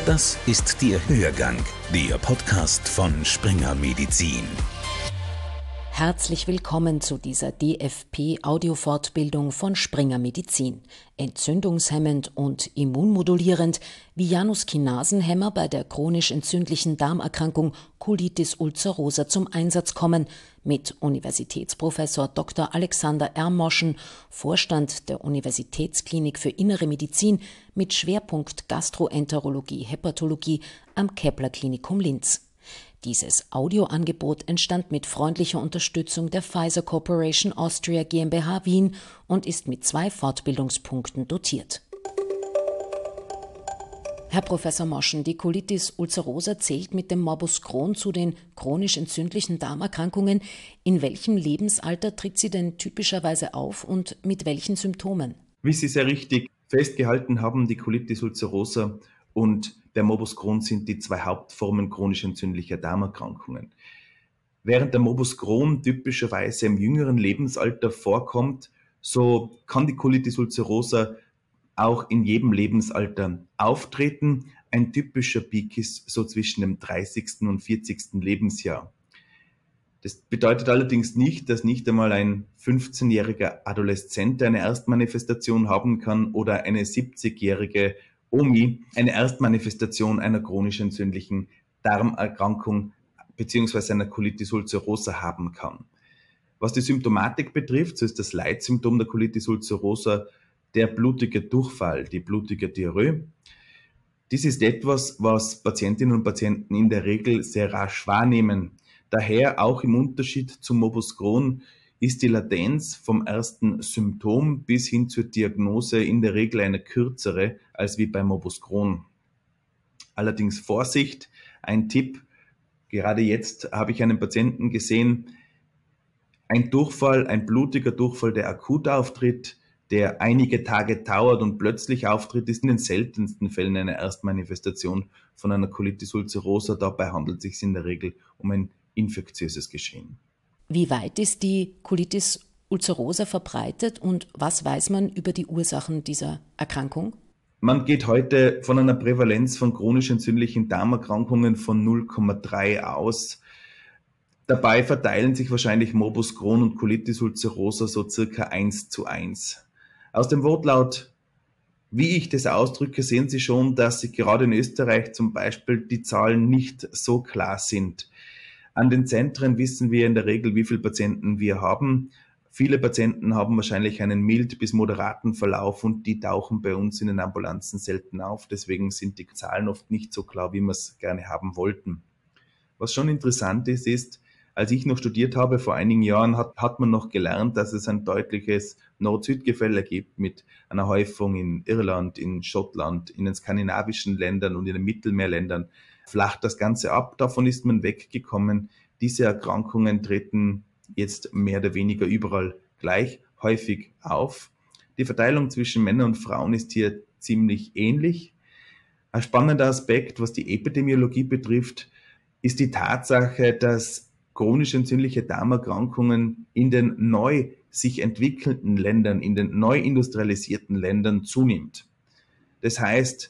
Das ist der Hörgang, der Podcast von Springer Medizin. Herzlich willkommen zu dieser DFP-Audiofortbildung von Springer Medizin. Entzündungshemmend und immunmodulierend, wie Januskinasenhemmer bei der chronisch entzündlichen Darmerkrankung Colitis ulcerosa zum Einsatz kommen, mit Universitätsprofessor Dr. Alexander Ermoschen, Vorstand der Universitätsklinik für Innere Medizin mit Schwerpunkt Gastroenterologie, Hepatologie am Kepler-Klinikum Linz. Dieses Audioangebot entstand mit freundlicher Unterstützung der Pfizer Corporation Austria GmbH Wien und ist mit 2 Fortbildungspunkten dotiert. Herr Professor Moschen, die Colitis ulcerosa zählt mit dem Morbus Crohn zu den chronisch entzündlichen Darmerkrankungen. In welchem Lebensalter tritt sie denn typischerweise auf und mit welchen Symptomen? Wie Sie sehr richtig festgehalten haben, die Colitis ulcerosa und der Morbus Crohn sind die 2 Hauptformen chronisch entzündlicher Darmerkrankungen. Während der Morbus Crohn typischerweise im jüngeren Lebensalter vorkommt, so kann die Colitis ulcerosa auch in jedem Lebensalter auftreten. Ein typischer Peak ist so zwischen dem 30. und 40. Lebensjahr. Das bedeutet allerdings nicht, dass nicht einmal ein 15-jähriger Adoleszent eine Erstmanifestation haben kann oder eine 70-jährige Omi eine Erstmanifestation einer chronisch entzündlichen Darmerkrankung bzw. einer Colitis ulcerosa haben kann. Was die Symptomatik betrifft, so ist das Leitsymptom der Colitis ulcerosa der blutige Durchfall, die blutige Diarrhoe. Dies ist etwas, was Patientinnen und Patienten in der Regel sehr rasch wahrnehmen. Daher auch im Unterschied zum Morbus Crohn ist die Latenz vom ersten Symptom bis hin zur Diagnose in der Regel eine kürzere als wie bei Morbus Crohn. Allerdings Vorsicht, ein Tipp, gerade jetzt habe ich einen Patienten gesehen, ein Durchfall, ein blutiger Durchfall, der akut auftritt, der einige Tage dauert und plötzlich auftritt, ist in den seltensten Fällen eine Erstmanifestation von einer Colitis ulcerosa. Dabei handelt es sich in der Regel um ein infektiöses Geschehen. Wie weit ist die Colitis ulcerosa verbreitet und was weiß man über die Ursachen dieser Erkrankung? Man geht heute von einer Prävalenz von chronisch entzündlichen Darmerkrankungen von 0,3 aus. Dabei verteilen sich wahrscheinlich Morbus Crohn und Colitis ulcerosa so circa 1:1. Aus dem Wortlaut, wie ich das ausdrücke, sehen Sie schon, dass sich gerade in Österreich zum Beispiel die Zahlen nicht so klar sind. An den Zentren wissen wir in der Regel, wie viele Patienten wir haben. Viele Patienten haben wahrscheinlich einen mild bis moderaten Verlauf und die tauchen bei uns in den Ambulanzen selten auf. Deswegen sind die Zahlen oft nicht so klar, wie wir es gerne haben wollten. Was schon interessant ist, als ich noch studiert habe, vor einigen Jahren, hat man noch gelernt, dass es ein deutliches Nord-Süd-Gefälle gibt mit einer Häufung in Irland, in Schottland, in den skandinavischen Ländern und in den Mittelmeerländern. Flacht das Ganze ab, davon ist man weggekommen. Diese Erkrankungen treten jetzt mehr oder weniger überall gleich häufig auf. Die Verteilung zwischen Männern und Frauen ist hier ziemlich ähnlich. Ein spannender Aspekt, was die Epidemiologie betrifft, ist die Tatsache, dass chronisch entzündliche Darmerkrankungen in den neu sich entwickelnden Ländern, in den neu industrialisierten Ländern zunimmt. Das heißt,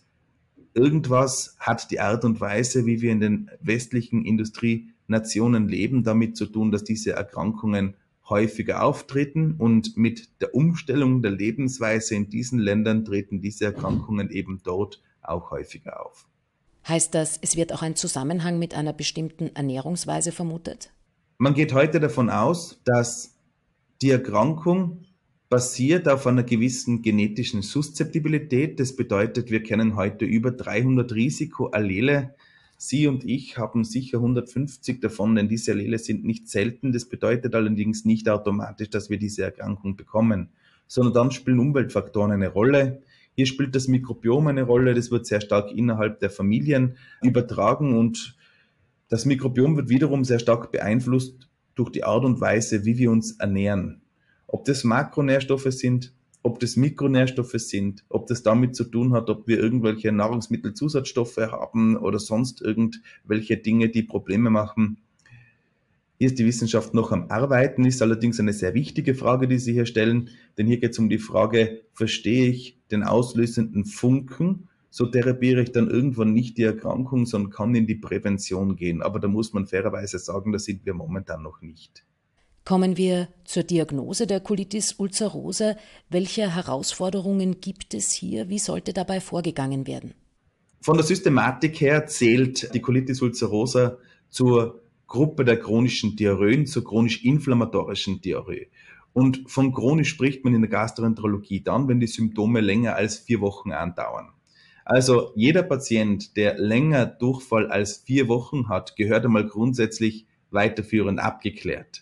irgendwas hat die Art und Weise, wie wir in den westlichen Industrienationen leben, damit zu tun, dass diese Erkrankungen häufiger auftreten und mit der Umstellung der Lebensweise in diesen Ländern treten diese Erkrankungen eben dort auch häufiger auf. Heißt das, es wird auch ein Zusammenhang mit einer bestimmten Ernährungsweise vermutet? Man geht heute davon aus, dass die Erkrankung basiert auf einer gewissen genetischen Suszeptibilität. Das bedeutet, wir kennen heute über 300 Risikoallele. Sie und ich haben sicher 150 davon, denn diese Allele sind nicht selten. Das bedeutet allerdings nicht automatisch, dass wir diese Erkrankung bekommen, sondern dann spielen Umweltfaktoren eine Rolle. Hier spielt das Mikrobiom eine Rolle. Das wird sehr stark innerhalb der Familien übertragen und das Mikrobiom wird wiederum sehr stark beeinflusst durch die Art und Weise, wie wir uns ernähren. Ob das Makronährstoffe sind, ob das Mikronährstoffe sind, ob das damit zu tun hat, ob wir irgendwelche Nahrungsmittelzusatzstoffe haben oder sonst irgendwelche Dinge, die Probleme machen. Hier ist die Wissenschaft noch am Arbeiten, ist allerdings eine sehr wichtige Frage, die Sie hier stellen, denn hier geht es um die Frage, verstehe ich den auslösenden Funken, so therapiere ich dann irgendwann nicht die Erkrankung, sondern kann in die Prävention gehen. Aber da muss man fairerweise sagen, da sind wir momentan noch nicht. Kommen wir zur Diagnose der Colitis ulcerosa. Welche Herausforderungen gibt es hier? Wie sollte dabei vorgegangen werden? Von der Systematik her zählt die Colitis ulcerosa zur Gruppe der chronischen Diarrheen, zur chronisch-inflammatorischen Diarrhoe. Und von chronisch spricht man in der Gastroenterologie dann, wenn die Symptome länger als 4 Wochen andauern. Also jeder Patient, der länger Durchfall als 4 Wochen hat, gehört einmal grundsätzlich weiterführend abgeklärt.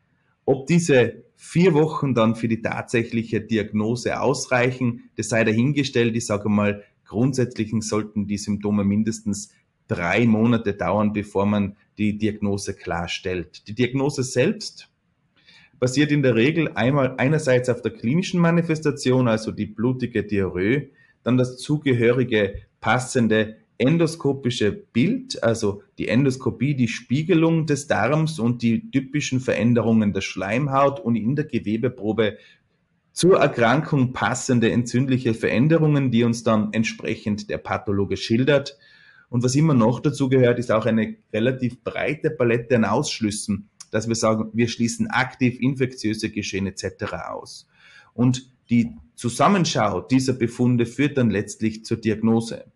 Ob diese 4 Wochen dann für die tatsächliche Diagnose ausreichen, das sei dahingestellt. Ich sage mal, grundsätzlich sollten die Symptome mindestens 3 Monate dauern, bevor man die Diagnose klarstellt. Die Diagnose selbst basiert in der Regel einerseits auf der klinischen Manifestation, also die blutige Diarrhoe, dann das zugehörige passende endoskopische Bild, also die Endoskopie, die Spiegelung des Darms und die typischen Veränderungen der Schleimhaut und in der Gewebeprobe zur Erkrankung passende entzündliche Veränderungen, die uns dann entsprechend der Pathologe schildert. Und was immer noch dazu gehört, ist auch eine relativ breite Palette an Ausschlüssen, dass wir sagen, wir schließen aktiv infektiöse Geschehen etc. aus. Und die Zusammenschau dieser Befunde führt dann letztlich zur Diagnose.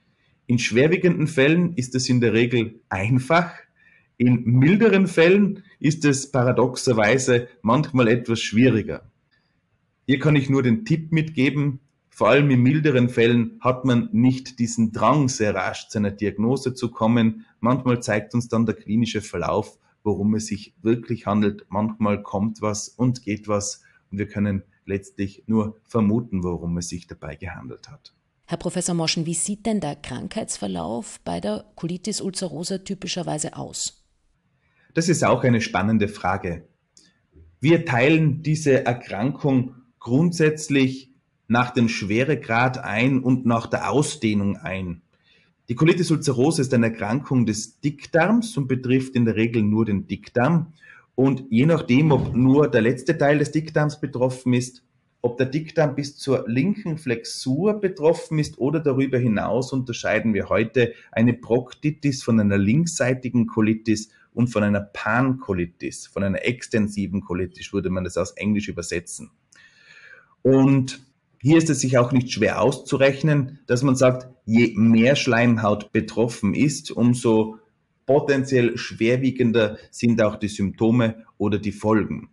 In schwerwiegenden Fällen ist es in der Regel einfach. In milderen Fällen ist es paradoxerweise manchmal etwas schwieriger. Hier kann ich nur den Tipp mitgeben, vor allem in milderen Fällen hat man nicht diesen Drang, sehr rasch zu einer Diagnose zu kommen. Manchmal zeigt uns dann der klinische Verlauf, worum es sich wirklich handelt. Manchmal kommt was und geht was und wir können letztlich nur vermuten, worum es sich dabei gehandelt hat. Herr Professor Moschen, wie sieht denn der Krankheitsverlauf bei der Colitis ulcerosa typischerweise aus? Das ist auch eine spannende Frage. Wir teilen diese Erkrankung grundsätzlich nach dem Schweregrad ein und nach der Ausdehnung ein. Die Colitis ulcerosa ist eine Erkrankung des Dickdarms und betrifft in der Regel nur den Dickdarm. Und je nachdem, ob nur der letzte Teil des Dickdarms betroffen ist, ob der Dickdarm bis zur linken Flexur betroffen ist oder darüber hinaus, unterscheiden wir heute eine Proctitis von einer linksseitigen Colitis und von einer Pancolitis, von einer extensiven Colitis, würde man das aus Englisch übersetzen. Und hier ist es sich auch nicht schwer auszurechnen, dass man sagt, je mehr Schleimhaut betroffen ist, umso potenziell schwerwiegender sind auch die Symptome oder die Folgen.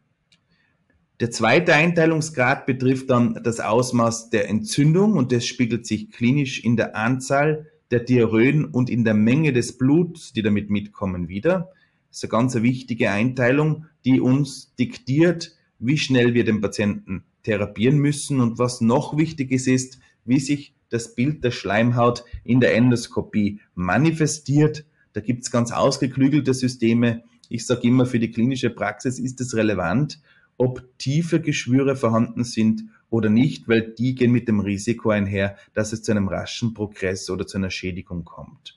Der zweite Einteilungsgrad betrifft dann das Ausmaß der Entzündung und das spiegelt sich klinisch in der Anzahl der Diarrhoen und in der Menge des Bluts, die damit mitkommen, wider. Das ist eine ganz wichtige Einteilung, die uns diktiert, wie schnell wir den Patienten therapieren müssen und was noch wichtig ist, wie sich das Bild der Schleimhaut in der Endoskopie manifestiert. Da gibt es ganz ausgeklügelte Systeme. Ich sage immer, für die klinische Praxis ist es relevant, ob tiefe Geschwüre vorhanden sind oder nicht, weil die gehen mit dem Risiko einher, dass es zu einem raschen Progress oder zu einer Schädigung kommt.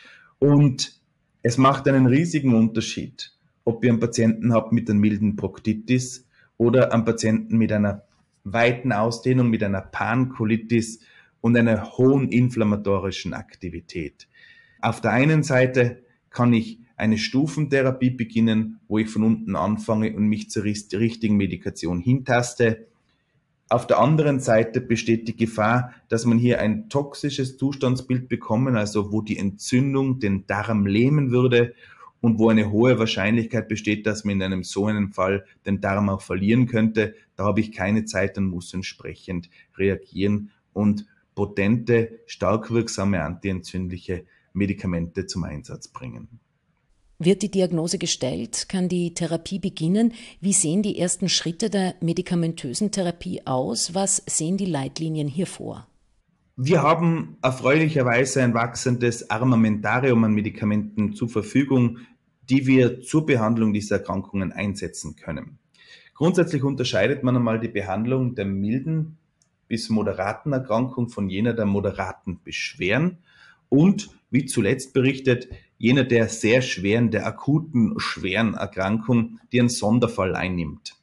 Und es macht einen riesigen Unterschied, ob wir einen Patienten haben mit einer milden Proctitis oder einen Patienten mit einer weiten Ausdehnung, mit einer Pancolitis und einer hohen inflammatorischen Aktivität. Auf der einen Seite kann ich eine Stufentherapie beginnen, wo ich von unten anfange und mich zur richtigen Medikation hintaste. Auf der anderen Seite besteht die Gefahr, dass man hier ein toxisches Zustandsbild bekommen, also wo die Entzündung den Darm lähmen würde und wo eine hohe Wahrscheinlichkeit besteht, dass man in so einem Fall den Darm auch verlieren könnte. Da habe ich keine Zeit und muss entsprechend reagieren und potente, stark wirksame antientzündliche Medikamente zum Einsatz bringen. Wird die Diagnose gestellt, kann die Therapie beginnen. Wie sehen die ersten Schritte der medikamentösen Therapie aus? Was sehen die Leitlinien hier vor? Wir haben erfreulicherweise ein wachsendes Armamentarium an Medikamenten zur Verfügung, die wir zur Behandlung dieser Erkrankungen einsetzen können. Grundsätzlich unterscheidet man einmal die Behandlung der milden bis moderaten Erkrankung von jener der moderaten Beschwerden und, wie zuletzt berichtet, jener der sehr schweren, der akuten, schweren Erkrankung, die einen Sonderfall einnimmt.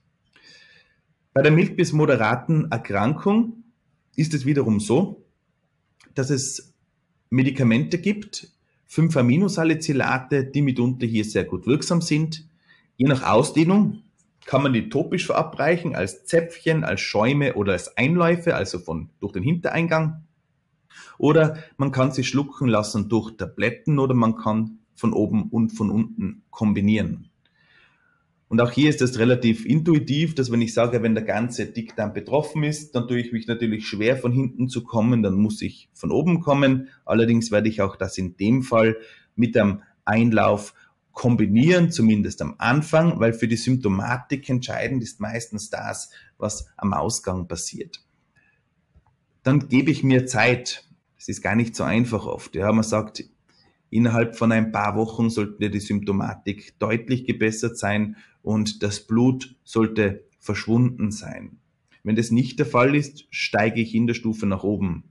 Bei der mild bis moderaten Erkrankung ist es wiederum so, dass es Medikamente gibt, 5-Aminosalicylate, die mitunter hier sehr gut wirksam sind. Je nach Ausdehnung kann man die topisch verabreichen, als Zäpfchen, als Schäume oder als Einläufe, also durch den Hintereingang. Oder man kann sie schlucken lassen durch Tabletten oder man kann von oben und von unten kombinieren. Und auch hier ist es relativ intuitiv, dass wenn ich sage, wenn der ganze Dickdarm betroffen ist, dann tue ich mich natürlich schwer von hinten zu kommen, dann muss ich von oben kommen. Allerdings werde ich auch das in dem Fall mit einem Einlauf kombinieren, zumindest am Anfang, weil für die Symptomatik entscheidend ist meistens das, was am Ausgang passiert. Dann gebe ich mir Zeit. Das ist gar nicht so einfach oft. Ja, man sagt, innerhalb von ein paar Wochen sollte die Symptomatik deutlich gebessert sein und das Blut sollte verschwunden sein. Wenn das nicht der Fall ist, steige ich in der Stufe nach oben.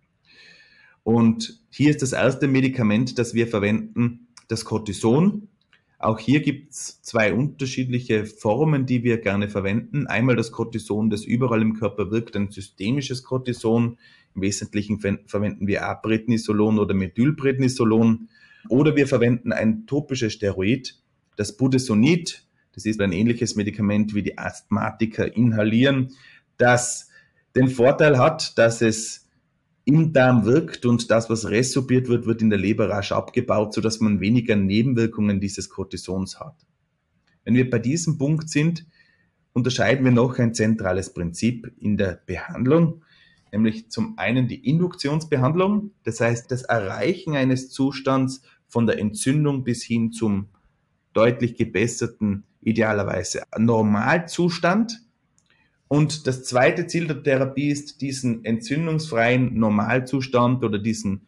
Und hier ist das erste Medikament, das wir verwenden, das Cortison. Auch hier gibt es 2 unterschiedliche Formen, die wir gerne verwenden. Einmal das Cortison, das überall im Körper wirkt, ein systemisches Cortison. Im Wesentlichen verwenden wir A-Prednisolon oder Methylprednisolon. Oder wir verwenden ein topisches Steroid, das Budesonid. Das ist ein ähnliches Medikament, wie die Asthmatiker inhalieren, das den Vorteil hat, dass es im Darm wirkt und das, was resorbiert wird, wird in der Leber rasch abgebaut, sodass man weniger Nebenwirkungen dieses Cortisons hat. Wenn wir bei diesem Punkt sind, unterscheiden wir noch ein zentrales Prinzip in der Behandlung, nämlich zum einen die Induktionsbehandlung, das heißt das Erreichen eines Zustands von der Entzündung bis hin zum deutlich gebesserten, idealerweise Normalzustand. Und das zweite Ziel der Therapie ist, diesen entzündungsfreien Normalzustand oder diesen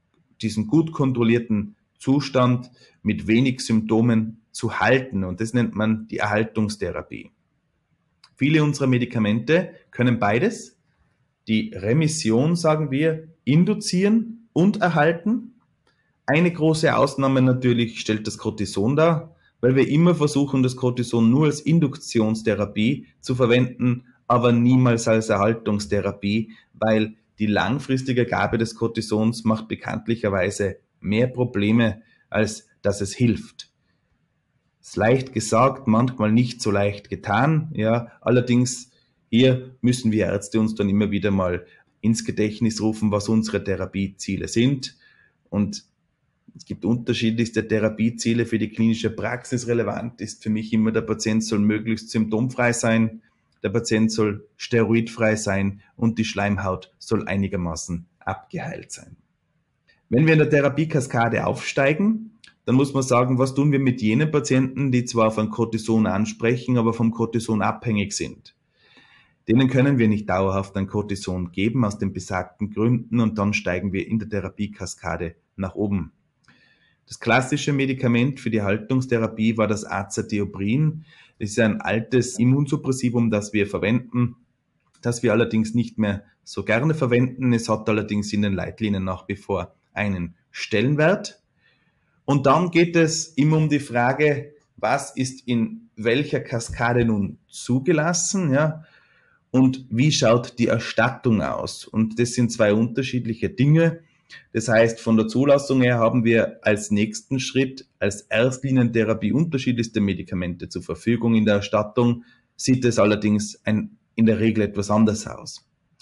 gut kontrollierten Zustand mit wenig Symptomen zu halten. Und das nennt man die Erhaltungstherapie. Viele unserer Medikamente können beides. Die Remission, sagen wir, induzieren und erhalten. Eine große Ausnahme natürlich stellt das Cortison dar, weil wir immer versuchen, das Cortison nur als Induktionstherapie zu verwenden, aber niemals als Erhaltungstherapie, weil die langfristige Gabe des Cortisons macht bekanntlicherweise mehr Probleme, als dass es hilft. Ist leicht gesagt, manchmal nicht so leicht getan. Ja, allerdings hier müssen wir Ärzte uns dann immer wieder mal ins Gedächtnis rufen, was unsere Therapieziele sind. Und es gibt unterschiedlichste Therapieziele für die klinische Praxis. Relevant ist für mich immer, der Patient soll möglichst symptomfrei sein, der Patient soll steroidfrei sein und die Schleimhaut soll einigermaßen abgeheilt sein. Wenn wir in der Therapiekaskade aufsteigen, dann muss man sagen, was tun wir mit jenen Patienten, die zwar auf ein Cortison ansprechen, aber vom Cortison abhängig sind. Denen können wir nicht dauerhaft ein Cortison geben, aus den besagten Gründen, und dann steigen wir in der Therapiekaskade nach oben. Das klassische Medikament für die Haltungstherapie war das Azathioprine. Das ist ein altes Immunsuppressivum, das wir verwenden, das wir allerdings nicht mehr so gerne verwenden. Es hat allerdings in den Leitlinien nach wie vor einen Stellenwert. Und dann geht es immer um die Frage, was ist in welcher Kaskade nun zugelassen, ja? Und wie schaut die Erstattung aus? Und das sind 2 unterschiedliche Dinge. Das heißt, von der Zulassung her haben wir als nächsten Schritt als Erstlinientherapie unterschiedlichste Medikamente zur Verfügung. In der Erstattung sieht es allerdings in der Regel etwas anders aus.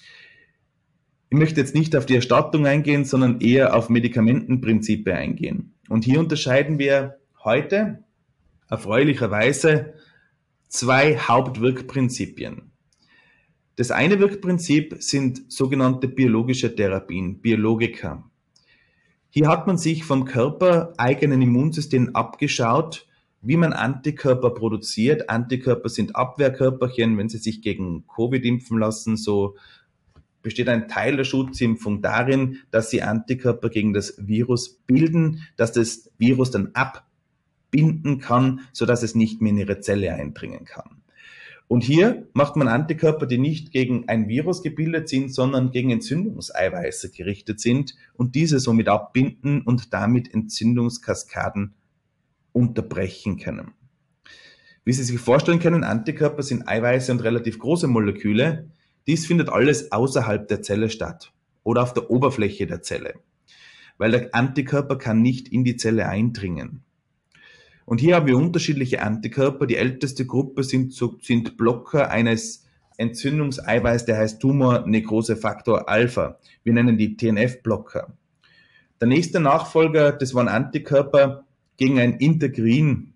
Ich möchte jetzt nicht auf die Erstattung eingehen, sondern eher auf Medikamentenprinzipien eingehen. Und hier unterscheiden wir heute erfreulicherweise 2 Hauptwirkprinzipien. Das eine Wirkprinzip sind sogenannte biologische Therapien, Biologika. Hier hat man sich vom körpereigenen Immunsystem abgeschaut, wie man Antikörper produziert. Antikörper sind Abwehrkörperchen, wenn Sie sich gegen Covid impfen lassen, so besteht ein Teil der Schutzimpfung darin, dass Sie Antikörper gegen das Virus bilden, dass das Virus dann abbinden kann, sodass es nicht mehr in Ihre Zelle eindringen kann. Und hier macht man Antikörper, die nicht gegen ein Virus gebildet sind, sondern gegen Entzündungseiweiße gerichtet sind und diese somit abbinden und damit Entzündungskaskaden unterbrechen können. Wie Sie sich vorstellen können, Antikörper sind Eiweiße und relativ große Moleküle. Dies findet alles außerhalb der Zelle statt oder auf der Oberfläche der Zelle. weil der Antikörper kann nicht in die Zelle eindringen. Und hier haben wir unterschiedliche Antikörper. Die älteste Gruppe sind Blocker eines Entzündungseiweiß, der heißt Tumornekrosefaktor Alpha. Wir nennen die TNF-Blocker. Der nächste Nachfolger, das waren Antikörper gegen ein Integrin,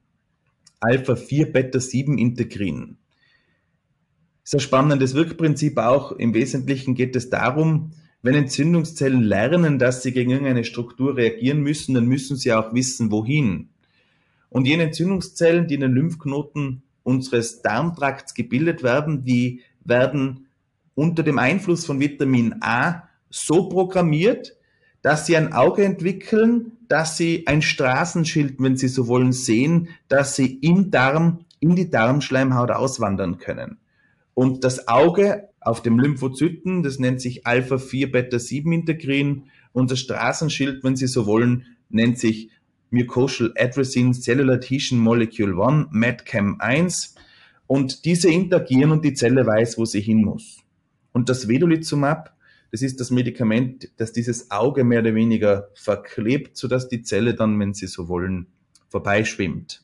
Alpha-4-Beta-7-Integrin. Das ist ein spannendes Wirkprinzip auch. Im Wesentlichen geht es darum, wenn Entzündungszellen lernen, dass sie gegen irgendeine Struktur reagieren müssen, dann müssen sie auch wissen, wohin. Und jene Entzündungszellen, die in den Lymphknoten unseres Darmtrakts gebildet werden, die werden unter dem Einfluss von Vitamin A so programmiert, dass sie ein Auge entwickeln, dass sie ein Straßenschild, wenn Sie so wollen, sehen, dass sie im Darm, in die Darmschleimhaut auswandern können. Und das Auge auf dem Lymphozyten, das nennt sich Alpha-4-Beta-7-Integrin, und das Straßenschild, wenn Sie so wollen, nennt sich Mucosal Adhesin Cellular Adhesion Molecule 1, MAdCAM-1, und diese interagieren und die Zelle weiß, wo sie hin muss. Und das Vedolizumab, das ist das Medikament, das dieses Auge mehr oder weniger verklebt, sodass die Zelle dann, wenn Sie so wollen, vorbeischwimmt.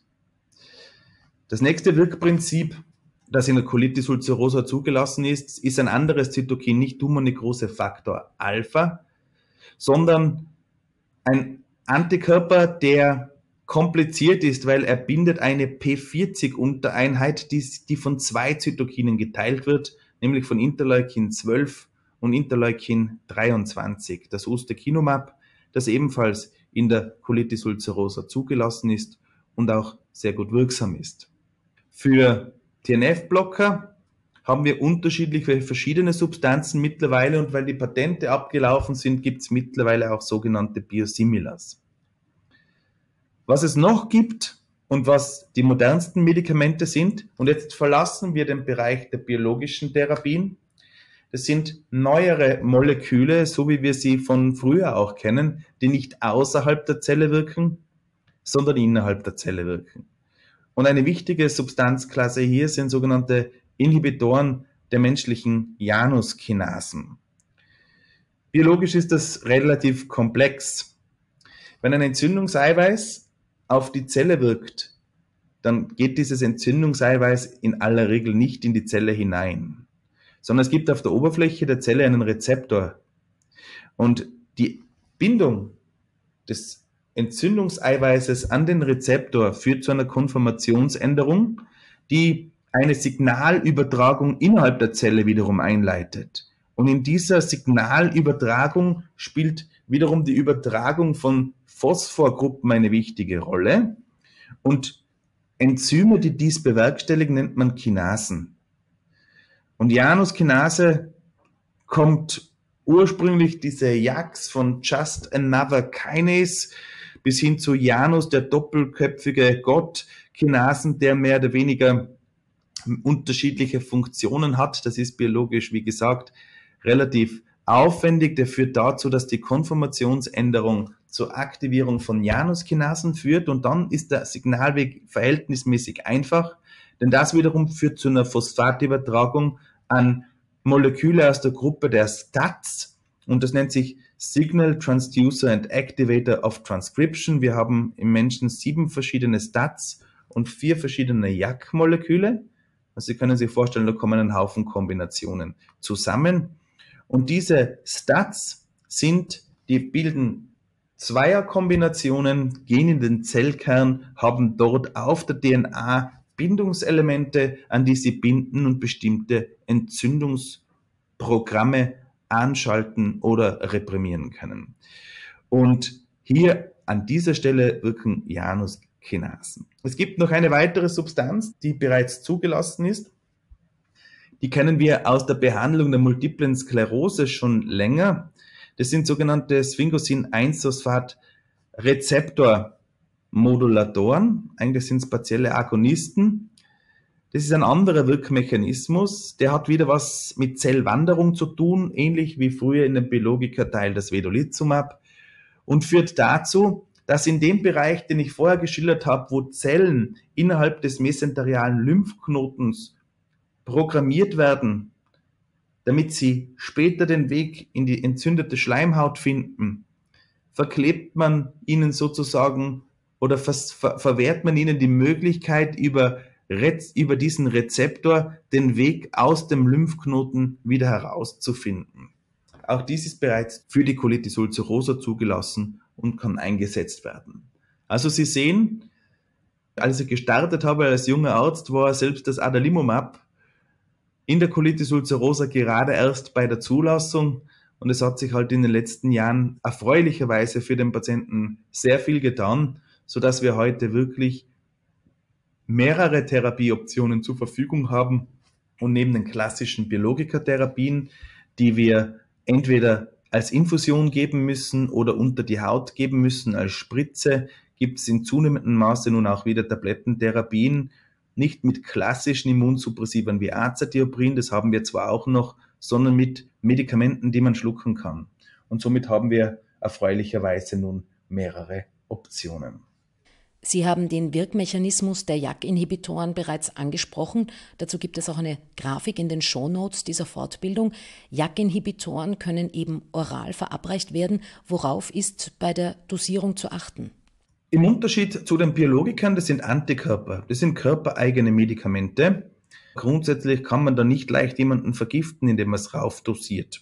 Das nächste Wirkprinzip, das in der Colitis ulcerosa zugelassen ist, ist ein anderes Zytokin, nicht Tumornekrosefaktor Alpha, sondern ein Antikörper, der kompliziert ist, weil er bindet eine P40-Untereinheit, die von 2 Zytokinen geteilt wird, nämlich von Interleukin 12 und Interleukin 23, das Ustekinumab, das ebenfalls in der Colitis ulcerosa zugelassen ist und auch sehr gut wirksam ist. Für TNF-Blocker haben wir unterschiedliche verschiedene Substanzen mittlerweile, und weil die Patente abgelaufen sind, gibt es mittlerweile auch sogenannte Biosimilars. Was es noch gibt und was die modernsten Medikamente sind, und jetzt verlassen wir den Bereich der biologischen Therapien, das sind neuere Moleküle, so wie wir sie von früher auch kennen, die nicht außerhalb der Zelle wirken, sondern innerhalb der Zelle wirken. Und eine wichtige Substanzklasse hier sind sogenannte Inhibitoren der menschlichen Januskinasen. Biologisch ist das relativ komplex. Wenn ein Entzündungseiweiß auf die Zelle wirkt, dann geht dieses Entzündungseiweiß in aller Regel nicht in die Zelle hinein, sondern es gibt auf der Oberfläche der Zelle einen Rezeptor. Und die Bindung des Entzündungseiweißes an den Rezeptor führt zu einer Konformationsänderung, die eine Signalübertragung innerhalb der Zelle wiederum einleitet. Und in dieser Signalübertragung spielt wiederum die Übertragung von Phosphorgruppen eine wichtige Rolle. Und Enzyme, die dies bewerkstelligen, nennt man Kinasen. Und Januskinase kommt ursprünglich diese JAKs von Just Another Kinase bis hin zu Janus, der doppelköpfige Gott, Kinasen, der mehr oder weniger unterschiedliche Funktionen hat. Das ist biologisch, wie gesagt, relativ aufwendig. Der führt dazu, dass die Konformationsänderung zur Aktivierung von Januskinasen führt, und dann ist der Signalweg verhältnismäßig einfach, denn das wiederum führt zu einer Phosphatübertragung an Moleküle aus der Gruppe der STATs, und das nennt sich Signal Transducer and Activator of Transcription. Wir haben im Menschen 7 verschiedene STATs und 4 verschiedene JAK-Moleküle. Also Sie können sich vorstellen, da kommen ein Haufen Kombinationen zusammen. Und diese STATs die bilden Zweierkombinationen, gehen in den Zellkern, haben dort auf der DNA Bindungselemente, an die sie binden und bestimmte Entzündungsprogramme anschalten oder reprimieren können. Und hier an dieser Stelle wirken Januskinasen. Es gibt noch eine weitere Substanz, die bereits zugelassen ist. Die kennen wir aus der Behandlung der multiplen Sklerose schon länger. Das sind sogenannte Sphingosine-1-Phosphat-Rezeptor-Modulatoren. Eigentlich sind es partielle Agonisten. Das ist ein anderer Wirkmechanismus. Der hat wieder was mit Zellwanderung zu tun, ähnlich wie früher in dem Biologikerteil das Vedolizumab, und führt dazu, dass in dem Bereich, den ich vorher geschildert habe, wo Zellen innerhalb des mesenterialen Lymphknotens programmiert werden, damit sie später den Weg in die entzündete Schleimhaut finden, verklebt man ihnen sozusagen oder verwehrt man ihnen die Möglichkeit, über diesen Rezeptor den Weg aus dem Lymphknoten wieder herauszufinden. Auch dies ist bereits für die Colitis ulcerosa zugelassen und kann eingesetzt werden. Also Sie sehen, als ich gestartet habe als junger Arzt, war selbst das Adalimumab in der Colitis ulcerosa gerade erst bei der Zulassung, und es hat sich halt in den letzten Jahren erfreulicherweise für den Patienten sehr viel getan, sodass wir heute wirklich mehrere Therapieoptionen zur Verfügung haben und neben den klassischen Biologikatherapien, die wir entweder als Infusion geben müssen oder unter die Haut geben müssen als Spritze, gibt es in zunehmendem Maße nun auch wieder Tablettentherapien, nicht mit klassischen Immunsuppressivern wie Azathioprin, das haben wir zwar auch noch, sondern mit Medikamenten, die man schlucken kann. Und somit haben wir erfreulicherweise nun mehrere Optionen. Sie haben den Wirkmechanismus der JAK-Inhibitoren bereits angesprochen. Dazu gibt es auch eine Grafik in den Shownotes dieser Fortbildung. JAK-Inhibitoren können eben oral verabreicht werden. Worauf ist bei der Dosierung zu achten? Im Unterschied zu den Biologikern, das sind Antikörper, das sind körpereigene Medikamente. Grundsätzlich kann man da nicht leicht jemanden vergiften, indem man es raufdosiert.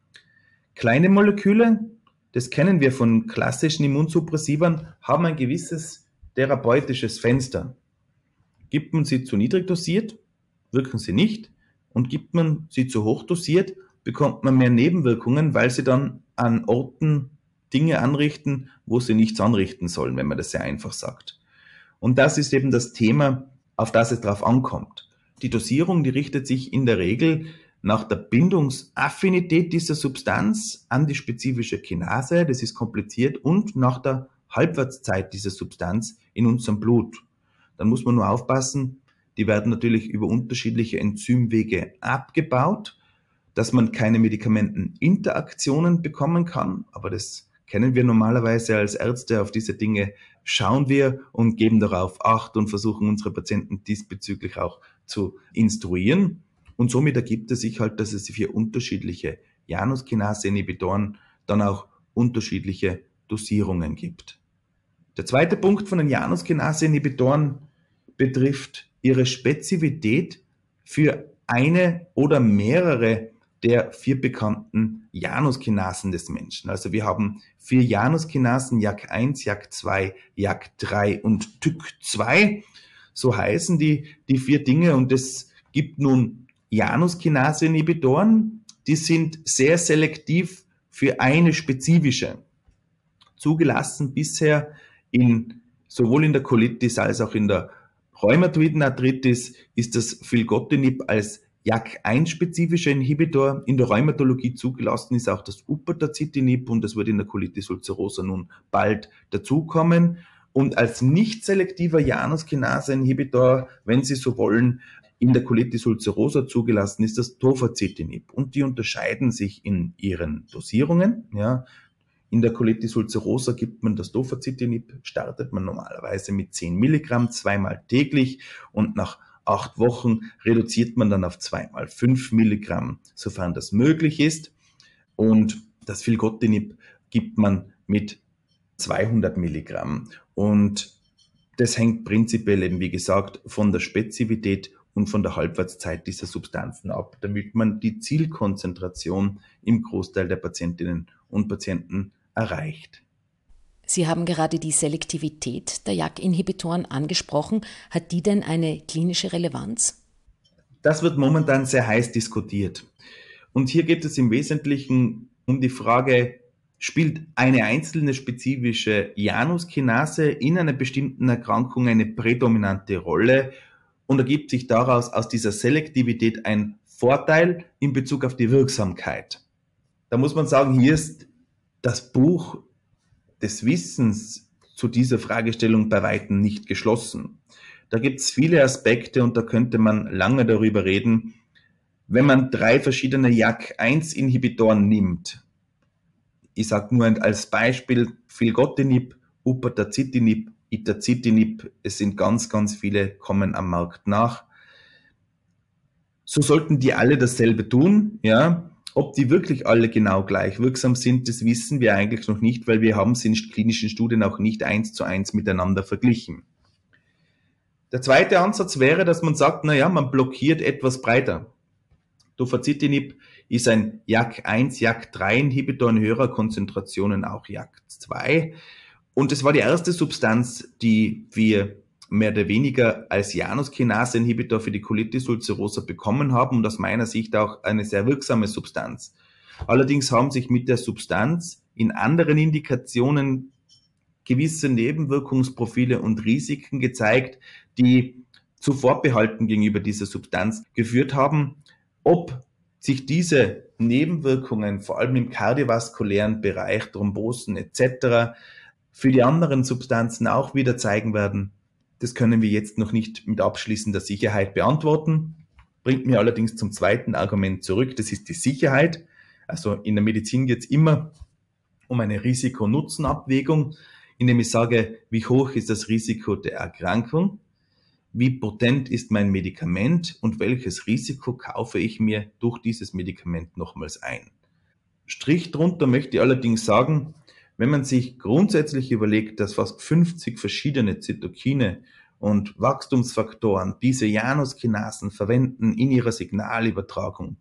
Kleine Moleküle, das kennen wir von klassischen Immunsuppressivern, haben ein gewisses therapeutisches Fenster. Gibt man sie zu niedrig dosiert, wirken sie nicht, und gibt man sie zu hoch dosiert, bekommt man mehr Nebenwirkungen, weil sie dann an Orten Dinge anrichten, wo sie nichts anrichten sollen, wenn man das sehr einfach sagt. Und das ist eben das Thema, auf das es drauf ankommt. Die Dosierung, die richtet sich in der Regel nach der Bindungsaffinität dieser Substanz an die spezifische Kinase, das ist kompliziert, und nach der Halbwertszeit dieser Substanz in unserem Blut. Dann muss man nur aufpassen, die werden natürlich über unterschiedliche Enzymwege abgebaut, dass man keine Medikamenteninteraktionen bekommen kann, aber das kennen wir normalerweise als Ärzte. Auf diese Dinge schauen wir und geben darauf Acht und versuchen unsere Patienten diesbezüglich auch zu instruieren. Und somit ergibt es sich halt, dass es für unterschiedliche Januskinase-Inhibitoren dann auch unterschiedliche Dosierungen gibt. Der zweite Punkt von den Januskinase-Inhibitoren betrifft ihre Spezifität für eine oder mehrere der 4 bekannten Januskinasen des Menschen. Also wir haben 4 Januskinasen, JAK1, JAK2, JAK3 und TYK2. So heißen die 4 Dinge, und es gibt nun Januskinase-Inhibitoren, die sind sehr selektiv für eine spezifische. Zugelassen bisher sowohl in der Colitis als auch in der rheumatoiden Arthritis ist das Filgotinib als JAK1-spezifischer Inhibitor. In der Rheumatologie zugelassen ist auch das Upadacitinib, und das wird in der Colitis ulcerosa nun bald dazukommen. Und als nicht selektiver Januskinase-Inhibitor, wenn Sie so wollen, in der Colitis ulcerosa zugelassen ist das Tofacitinib. Und die unterscheiden sich in ihren Dosierungen. Ja. In der Colitis ulcerosa gibt man das Tofacitinib, startet man normalerweise mit 10 Milligramm zweimal täglich, und nach 8 Wochen reduziert man dann auf 2x5 Milligramm, sofern das möglich ist. Und das Filgotinib gibt man mit 200 Milligramm. Und das hängt prinzipiell eben, wie gesagt, von der Spezifität und von der Halbwertszeit dieser Substanzen ab, damit man die Zielkonzentration im Großteil der Patientinnen und Patienten erreicht. Sie haben gerade die Selektivität der JAK-Inhibitoren angesprochen. Hat die denn eine klinische Relevanz? Das wird momentan sehr heiß diskutiert. Und hier geht es im Wesentlichen um die Frage, spielt eine einzelne spezifische Januskinase in einer bestimmten Erkrankung eine prädominante Rolle und ergibt sich daraus aus dieser Selektivität ein Vorteil in Bezug auf die Wirksamkeit? Da muss man sagen, hier ist das Buch des Wissens zu dieser Fragestellung bei weitem nicht geschlossen. Da gibt es viele Aspekte, und da könnte man lange darüber reden. Wenn man 3 verschiedene JAK1-Inhibitoren nimmt, ich sage nur als Beispiel Filgotinib, Upadacitinib, Itacitinib, es sind ganz, ganz viele, kommen am Markt nach. So sollten die alle dasselbe tun, ja. Ob die wirklich alle genau gleich wirksam sind, das wissen wir eigentlich noch nicht, weil wir haben sie in klinischen Studien auch nicht 1:1 miteinander verglichen. Der zweite Ansatz wäre, dass man sagt, man blockiert etwas breiter. Tofacitinib ist ein JAK1, JAK3-Inhibitor in höherer Konzentrationen, auch JAK2. Und es war die erste Substanz, die wir mehr oder weniger als Januskinase-Inhibitor für die Colitis ulcerosa bekommen haben und aus meiner Sicht auch eine sehr wirksame Substanz. Allerdings haben sich mit der Substanz in anderen Indikationen gewisse Nebenwirkungsprofile und Risiken gezeigt, die zu Vorbehalten gegenüber dieser Substanz geführt haben. Ob sich diese Nebenwirkungen, vor allem im kardiovaskulären Bereich, Thrombosen etc., für die anderen Substanzen auch wieder zeigen werden, das können wir jetzt noch nicht mit abschließender Sicherheit beantworten. Bringt mir allerdings zum zweiten Argument zurück, das ist die Sicherheit. Also in der Medizin geht es immer um eine Risiko-Nutzen-Abwägung, indem ich sage, wie hoch ist das Risiko der Erkrankung, wie potent ist mein Medikament und welches Risiko kaufe ich mir durch dieses Medikament nochmals ein. Strich drunter möchte ich allerdings sagen, wenn man sich grundsätzlich überlegt, dass fast 50 verschiedene Zytokine und Wachstumsfaktoren diese Januskinasen verwenden in ihrer Signalübertragung,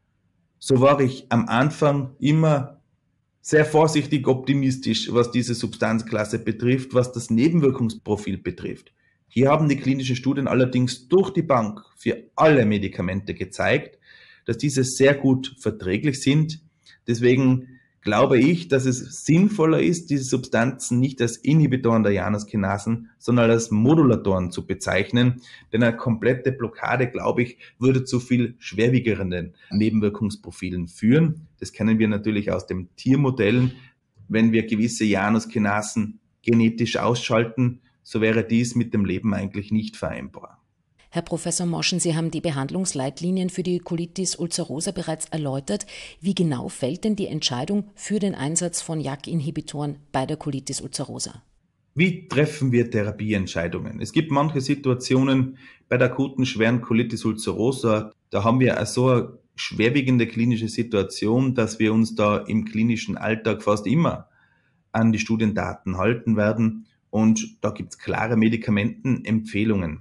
so war ich am Anfang immer sehr vorsichtig optimistisch, was diese Substanzklasse betrifft, was das Nebenwirkungsprofil betrifft. Hier haben die klinischen Studien allerdings durch die Bank für alle Medikamente gezeigt, dass diese sehr gut verträglich sind. Deswegen glaube ich, dass es sinnvoller ist, diese Substanzen nicht als Inhibitoren der Januskinasen, sondern als Modulatoren zu bezeichnen. Denn eine komplette Blockade, glaube ich, würde zu viel schwerwiegenden Nebenwirkungsprofilen führen. Das kennen wir natürlich aus den Tiermodellen. Wenn wir gewisse Januskinasen genetisch ausschalten, so wäre dies mit dem Leben eigentlich nicht vereinbar. Herr Professor Moschen, Sie haben die Behandlungsleitlinien für die Colitis ulcerosa bereits erläutert. Wie genau fällt denn die Entscheidung für den Einsatz von JAK-Inhibitoren bei der Colitis ulcerosa? Wie treffen wir Therapieentscheidungen? Es gibt manche Situationen bei der akuten schweren Colitis ulcerosa, da haben wir so eine schwerwiegende klinische Situation, dass wir uns da im klinischen Alltag fast immer an die Studiendaten halten werden. Und da gibt es klare Medikamentenempfehlungen.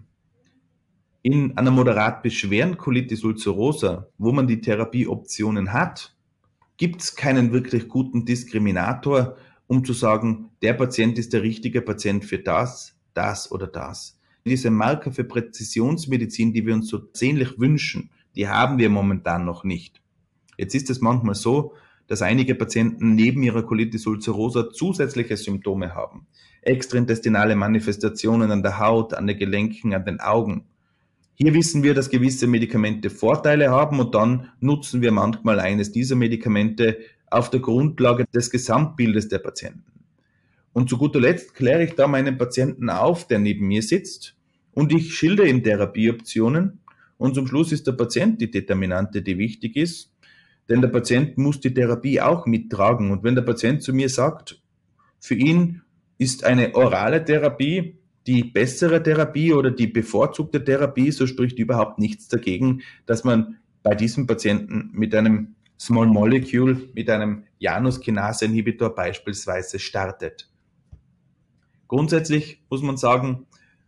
In einer moderat bis schweren Colitis ulcerosa, wo man die Therapieoptionen hat, gibt es keinen wirklich guten Diskriminator, um zu sagen, der Patient ist der richtige Patient für das oder das. Diese Marker für Präzisionsmedizin, die wir uns so sehnlich wünschen, die haben wir momentan noch nicht. Jetzt ist es manchmal so, dass einige Patienten neben ihrer Colitis ulcerosa zusätzliche Symptome haben. Extraintestinale Manifestationen an der Haut, an den Gelenken, an den Augen. Hier wissen wir, dass gewisse Medikamente Vorteile haben und dann nutzen wir manchmal eines dieser Medikamente auf der Grundlage des Gesamtbildes der Patienten. Und zu guter Letzt kläre ich da meinen Patienten auf, der neben mir sitzt, und ich schildere ihm Therapieoptionen und zum Schluss ist der Patient die Determinante, die wichtig ist, denn der Patient muss die Therapie auch mittragen. Und wenn der Patient zu mir sagt, für ihn ist eine orale Therapie die bessere Therapie oder die bevorzugte Therapie, so spricht überhaupt nichts dagegen, dass man bei diesem Patienten mit einem Small Molecule, mit einem Januskinase-Inhibitor beispielsweise startet. Grundsätzlich muss man sagen,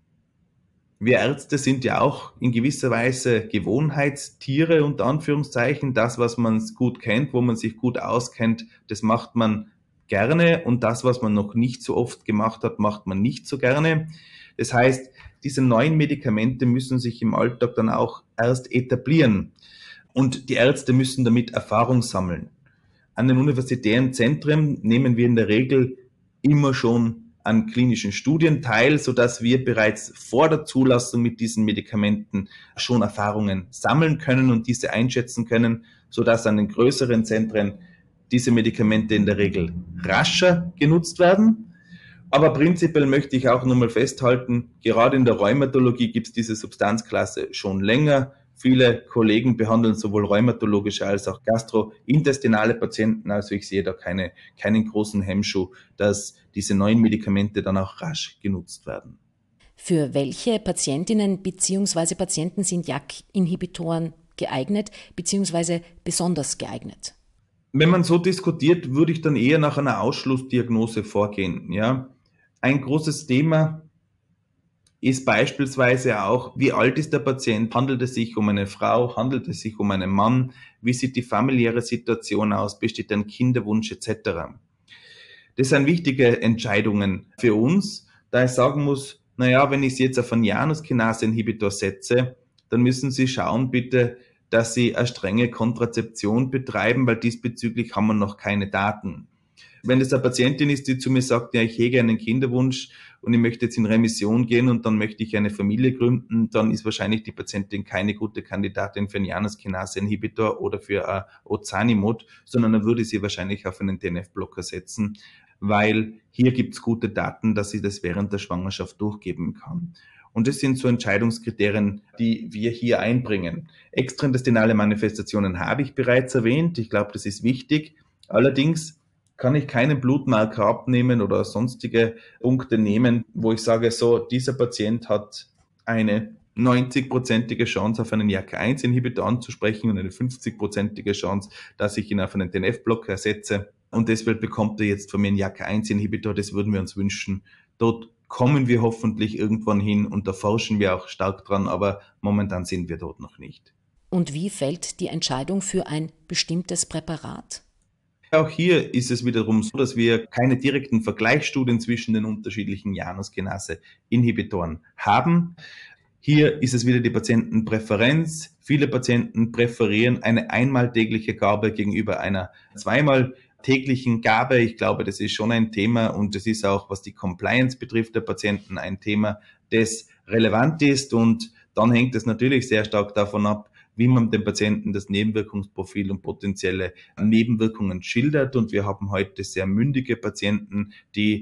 wir Ärzte sind ja auch in gewisser Weise Gewohnheitstiere, unter Anführungszeichen. Das, was man gut kennt, wo man sich gut auskennt, das macht man gerne und das, was man noch nicht so oft gemacht hat, macht man nicht so gerne. Das heißt, diese neuen Medikamente müssen sich im Alltag dann auch erst etablieren und die Ärzte müssen damit Erfahrung sammeln. An den universitären Zentren nehmen wir in der Regel immer schon an klinischen Studien teil, sodass wir bereits vor der Zulassung mit diesen Medikamenten schon Erfahrungen sammeln können und diese einschätzen können, sodass an den größeren Zentren diese Medikamente in der Regel rascher genutzt werden. Aber prinzipiell möchte ich auch nochmal festhalten, gerade in der Rheumatologie gibt es diese Substanzklasse schon länger. Viele Kollegen behandeln sowohl rheumatologische als auch gastrointestinale Patienten. Also ich sehe da keinen großen Hemmschuh, dass diese neuen Medikamente dann auch rasch genutzt werden. Für welche Patientinnen bzw. Patienten sind JAK-Inhibitoren geeignet bzw. besonders geeignet? Wenn man so diskutiert, würde ich dann eher nach einer Ausschlussdiagnose vorgehen. Ja? Ein großes Thema ist beispielsweise auch, wie alt ist der Patient? Handelt es sich um eine Frau? Handelt es sich um einen Mann? Wie sieht die familiäre Situation aus? Besteht ein Kinderwunsch etc.? Das sind wichtige Entscheidungen für uns, da ich sagen muss, naja, wenn ich Sie jetzt auf einen Januskinase-Inhibitor setze, dann müssen Sie schauen bitte, dass Sie eine strenge Kontrazeption betreiben, weil diesbezüglich haben wir noch keine Daten. Wenn es eine Patientin ist, die zu mir sagt, ja, ich hege einen Kinderwunsch und ich möchte jetzt in Remission gehen und dann möchte ich eine Familie gründen, dann ist wahrscheinlich die Patientin keine gute Kandidatin für einen Januskinase-Inhibitor oder für ein Ozanimod, sondern dann würde sie wahrscheinlich auf einen TNF-Blocker setzen, weil hier gibt es gute Daten, dass sie das während der Schwangerschaft durchgeben kann. Und das sind so Entscheidungskriterien, die wir hier einbringen. Extraintestinale Manifestationen habe ich bereits erwähnt. Ich glaube, das ist wichtig. Allerdings kann ich keinen Blutmarker abnehmen oder sonstige Punkte nehmen, wo ich sage, so, dieser Patient hat eine 90-prozentige Chance auf einen JAK1-Inhibitor anzusprechen und eine 50-prozentige Chance, dass ich ihn auf einen TNF-Blocker ersetze. Und deshalb bekommt er jetzt von mir einen JAK1-Inhibitor, das würden wir uns wünschen. Dort kommen wir hoffentlich irgendwann hin und da forschen wir auch stark dran, aber momentan sind wir dort noch nicht. Und wie fällt die Entscheidung für ein bestimmtes Präparat? Auch hier ist es wiederum so, dass wir keine direkten Vergleichsstudien zwischen den unterschiedlichen Januskinase-Inhibitoren haben. Hier ist es wieder die Patientenpräferenz. Viele Patienten präferieren eine einmal tägliche Gabe gegenüber einer zweimal täglichen Gabe. Ich glaube, das ist schon ein Thema und das ist auch, was die Compliance betrifft, der Patienten ein Thema, das relevant ist und dann hängt es natürlich sehr stark davon ab, wie man dem Patienten das Nebenwirkungsprofil und potenzielle Nebenwirkungen schildert und wir haben heute sehr mündige Patienten, die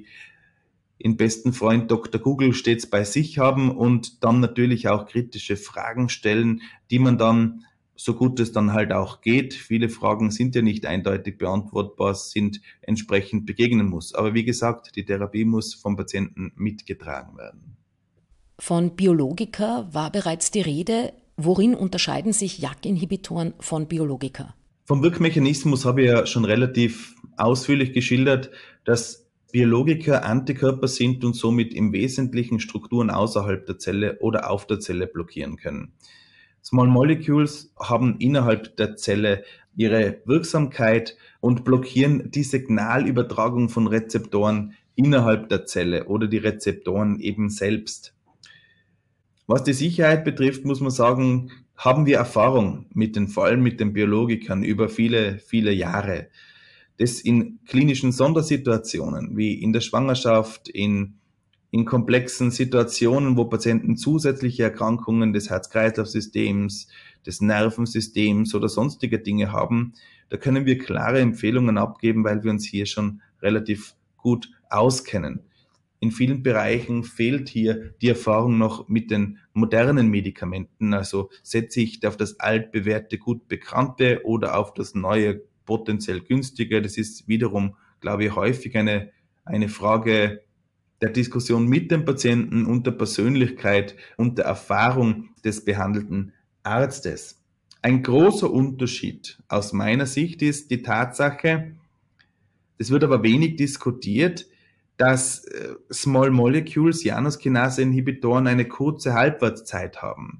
in besten Freund Dr. Google stets bei sich haben und dann natürlich auch kritische Fragen stellen, die man dann, so gut es dann halt auch geht, viele Fragen sind ja nicht eindeutig beantwortbar, sind entsprechend begegnen muss. Aber wie gesagt, die Therapie muss vom Patienten mitgetragen werden. Von Biologika war bereits die Rede. Worin unterscheiden sich JAK-Inhibitoren von Biologika? Vom Wirkmechanismus habe ich ja schon relativ ausführlich geschildert, dass Biologika Antikörper sind und somit im Wesentlichen Strukturen außerhalb der Zelle oder auf der Zelle blockieren können. Small Molecules haben innerhalb der Zelle ihre Wirksamkeit und blockieren die Signalübertragung von Rezeptoren innerhalb der Zelle oder die Rezeptoren eben selbst. Was die Sicherheit betrifft, muss man sagen, haben wir Erfahrung vor allem mit den Biologikern über viele, viele Jahre. Das in klinischen Sondersituationen, wie in der Schwangerschaft, in komplexen Situationen, wo Patienten zusätzliche Erkrankungen des Herz-Kreislauf-Systems, des Nervensystems oder sonstige Dinge haben, da können wir klare Empfehlungen abgeben, weil wir uns hier schon relativ gut auskennen. In vielen Bereichen fehlt hier die Erfahrung noch mit den modernen Medikamenten. Also setze ich auf das altbewährte, gut bekannte oder auf das neue, potenziell günstige. Das ist wiederum, glaube ich, häufig eine Frage der Diskussion mit dem Patienten und der Persönlichkeit und der Erfahrung des behandelten Arztes. Ein großer Unterschied aus meiner Sicht ist die Tatsache, das wird aber wenig diskutiert, dass Small Molecules, Januskinase-Inhibitoren, eine kurze Halbwertszeit haben.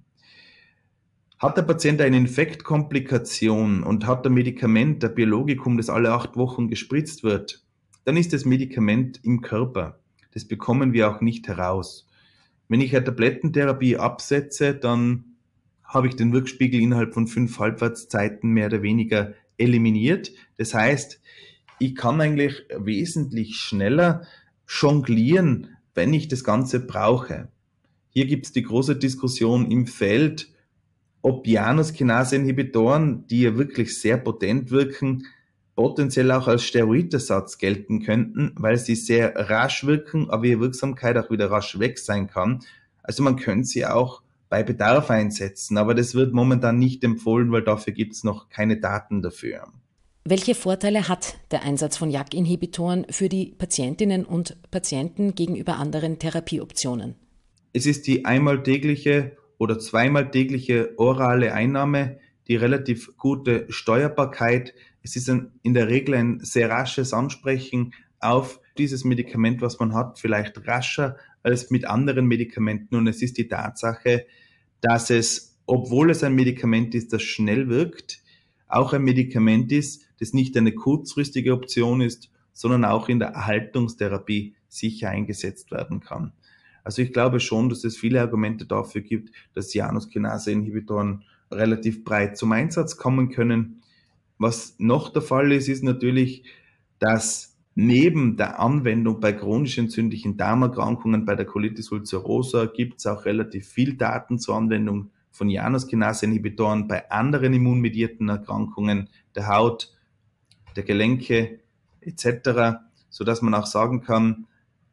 Hat der Patient eine Infektkomplikation und hat ein Medikament, ein Biologikum, das alle 8 Wochen gespritzt wird, dann ist das Medikament im Körper. Das bekommen wir auch nicht heraus. Wenn ich eine Tablettentherapie absetze, dann habe ich den Wirkspiegel innerhalb von 5 Halbwertszeiten mehr oder weniger eliminiert. Das heißt, ich kann eigentlich wesentlich schneller jonglieren, wenn ich das Ganze brauche. Hier gibt es die große Diskussion im Feld, ob Januskinase-Inhibitoren, die ja wirklich sehr potent wirken, potenziell auch als Steroidersatz gelten könnten, weil sie sehr rasch wirken, aber ihre Wirksamkeit auch wieder rasch weg sein kann. Also man könnte sie auch bei Bedarf einsetzen, aber das wird momentan nicht empfohlen, weil dafür gibt es noch keine Daten dafür. Welche Vorteile hat der Einsatz von JAK-Inhibitoren für die Patientinnen und Patienten gegenüber anderen Therapieoptionen? Es ist die einmal tägliche oder zweimal tägliche orale Einnahme, die relativ gute Steuerbarkeit. Es ist in der Regel ein sehr rasches Ansprechen auf dieses Medikament, was man hat, vielleicht rascher als mit anderen Medikamenten. Und es ist die Tatsache, dass es, obwohl es ein Medikament ist, das schnell wirkt, auch ein Medikament ist, das nicht eine kurzfristige Option ist, sondern auch in der Erhaltungstherapie sicher eingesetzt werden kann. Also ich glaube schon, dass es viele Argumente dafür gibt, dass Januskinase-Inhibitoren relativ breit zum Einsatz kommen können. Was noch der Fall ist, ist natürlich, dass neben der Anwendung bei chronisch entzündlichen Darmerkrankungen, bei der Colitis ulcerosa, gibt es auch relativ viel Daten zur Anwendung von Januskinase-Inhibitoren bei anderen immunmediierten Erkrankungen der Haut, der Gelenke etc., sodass man auch sagen kann,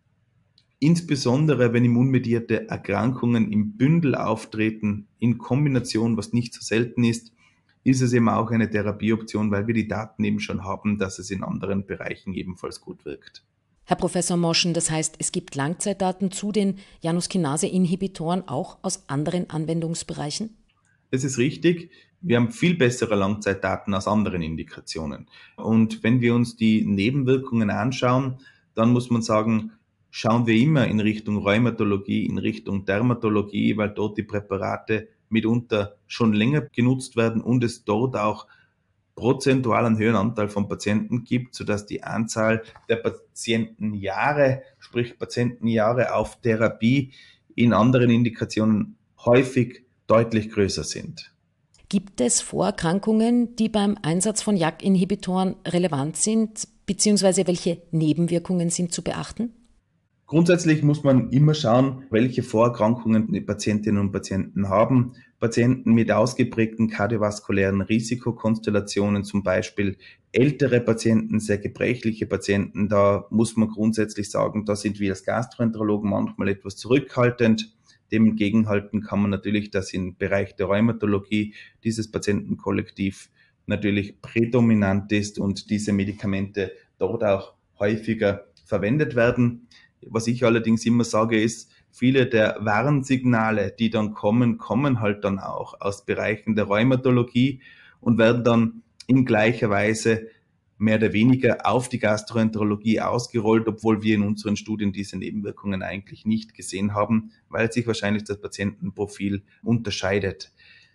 insbesondere wenn immunmedierte Erkrankungen im Bündel auftreten, in Kombination, was nicht so selten ist es eben auch eine Therapieoption, weil wir die Daten eben schon haben, dass es in anderen Bereichen ebenfalls gut wirkt. Herr Professor Moschen, das heißt, es gibt Langzeitdaten zu den Januskinase-Inhibitoren auch aus anderen Anwendungsbereichen? Das ist richtig. Wir haben viel bessere Langzeitdaten aus anderen Indikationen. Und wenn wir uns die Nebenwirkungen anschauen, dann muss man sagen, schauen wir immer in Richtung Rheumatologie, in Richtung Dermatologie, weil dort die Präparate mitunter schon länger genutzt werden und es dort auch prozentual einen höheren Anteil von Patienten gibt, sodass die Anzahl der Patientenjahre, sprich Patientenjahre auf Therapie in anderen Indikationen häufig deutlich größer sind. Gibt es Vorerkrankungen, die beim Einsatz von JAK-Inhibitoren relevant sind, beziehungsweise welche Nebenwirkungen sind zu beachten? Grundsätzlich muss man immer schauen, welche Vorerkrankungen die Patientinnen und Patienten haben. Patienten mit ausgeprägten kardiovaskulären Risikokonstellationen, zum Beispiel ältere Patienten, sehr gebrechliche Patienten, da muss man grundsätzlich sagen, da sind wir als Gastroenterologen manchmal etwas zurückhaltend. Dem entgegenhalten kann man natürlich, dass im Bereich der Rheumatologie dieses Patientenkollektiv natürlich prädominant ist und diese Medikamente dort auch häufiger verwendet werden. Was ich allerdings immer sage, ist, viele der Warnsignale, die dann kommen halt dann auch aus Bereichen der Rheumatologie und werden dann in gleicher Weise mehr oder weniger auf die Gastroenterologie ausgerollt, obwohl wir in unseren Studien diese Nebenwirkungen eigentlich nicht gesehen haben, weil sich wahrscheinlich das Patientenprofil unterscheidet.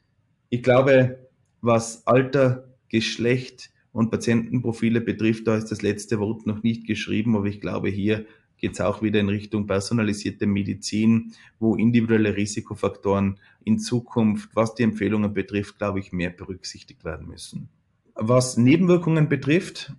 Ich glaube, was Alter, Geschlecht und Patientenprofile betrifft, da ist das letzte Wort noch nicht geschrieben, aber ich glaube, hier geht es auch wieder in Richtung personalisierte Medizin, wo individuelle Risikofaktoren in Zukunft, was die Empfehlungen betrifft, glaube ich, mehr berücksichtigt werden müssen. Was Nebenwirkungen betrifft,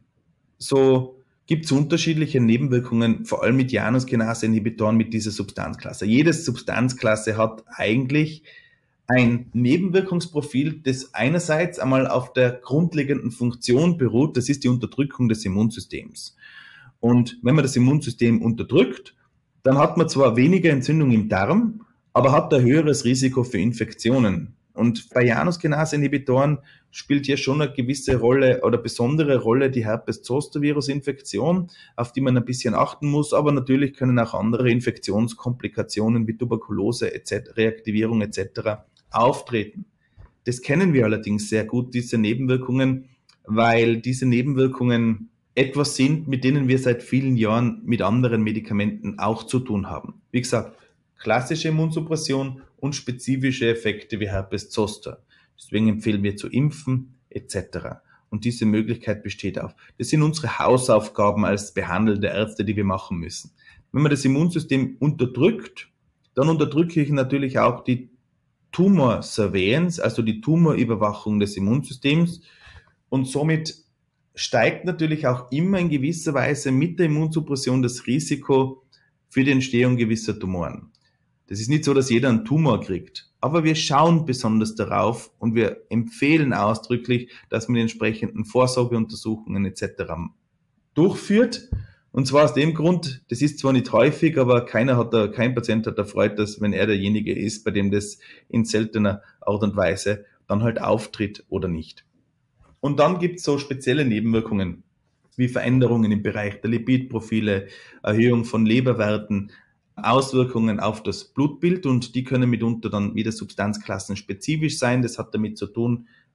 so gibt es unterschiedliche Nebenwirkungen, vor allem mit Januskinase-Inhibitoren mit dieser Substanzklasse. Jede Substanzklasse hat eigentlich ein Nebenwirkungsprofil, das einerseits einmal auf der grundlegenden Funktion beruht, das ist die Unterdrückung des Immunsystems. Und wenn man das Immunsystem unterdrückt, dann hat man zwar weniger Entzündung im Darm, aber hat ein höheres Risiko für Infektionen. Und bei Januskinase-Inhibitoren spielt hier schon eine gewisse Rolle oder besondere Rolle die Herpes-Zoster-Virus-Infektion, auf die man ein bisschen achten muss, aber natürlich können auch andere Infektionskomplikationen wie Tuberkulose, Reaktivierung etc. auftreten. Das kennen wir allerdings sehr gut, diese Nebenwirkungen, weil diese Nebenwirkungen etwas sind, mit denen wir seit vielen Jahren mit anderen Medikamenten auch zu tun haben. Wie gesagt, klassische Immunsuppression und spezifische Effekte wie Herpes Zoster. Deswegen empfehlen wir zu impfen etc. Und diese Möglichkeit besteht auch. Das sind unsere Hausaufgaben als behandelnde Ärzte, die wir machen müssen. Wenn man das Immunsystem unterdrückt, dann unterdrücke ich natürlich auch die Tumor Surveillance, also die Tumorüberwachung des Immunsystems, und somit steigt natürlich auch immer in gewisser Weise mit der Immunsuppression das Risiko für die Entstehung gewisser Tumoren. Das ist nicht so, dass jeder einen Tumor kriegt, aber wir schauen besonders darauf und wir empfehlen ausdrücklich, dass man die entsprechenden Vorsorgeuntersuchungen etc. durchführt. Und zwar aus dem Grund, das ist zwar nicht häufig, aber kein Patient hat erfreut, dass wenn er derjenige ist, bei dem das in seltener Art und Weise dann halt auftritt oder nicht. Und dann gibt es so spezielle Nebenwirkungen wie Veränderungen im Bereich der Lipidprofile, Erhöhung von Leberwerten, Auswirkungen auf das Blutbild, und die können mitunter dann wieder substanzklassenspezifisch sein. Das hat damit zu tun,